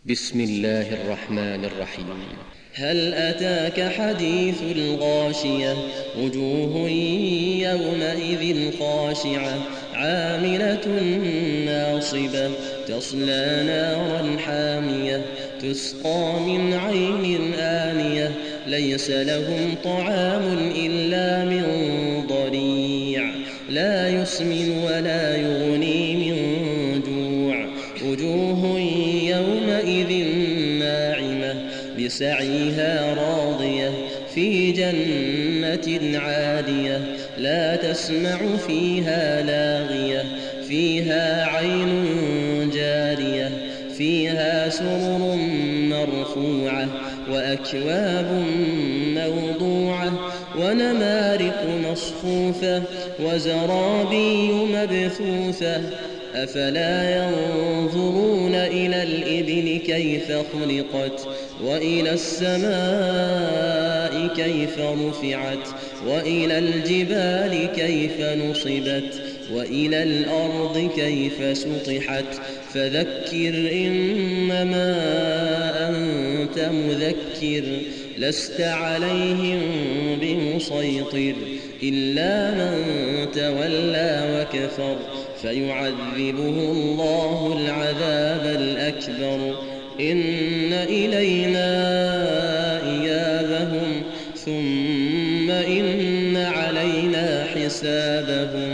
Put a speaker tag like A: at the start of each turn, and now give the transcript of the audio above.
A: بسم الله الرحمن الرحيم.
B: هل أتاك حديث الغاشية وجوه يومئذ خاشعة عاملة ناصبة تصلى نارا حامية تسقى من عين آنية ليس لهم طعام إلا من ضريع لا يسمن ولا يغني من جوع وجوه يومئذ ناعمة لسعيها راضية في جنة عالية لا تسمع فيها لاغية فيها عين جارية فيها سرر مرفوعة وأكواب موضوعة ونمارق مصفوفة وزرابي مبثوثة أفلا ينظرون إلى الإبل كيف خلقت وإلى السماء كيف رفعت وإلى الجبال كيف نصبت وإلى الأرض كيف سطحت فذكر إنما أنت مذكر لست عليهم بمسيطر إلا من تولى وكفر فيعذبه الله العذاب الأكبر إن إلينا إيابهم ثم إن علينا حسابهم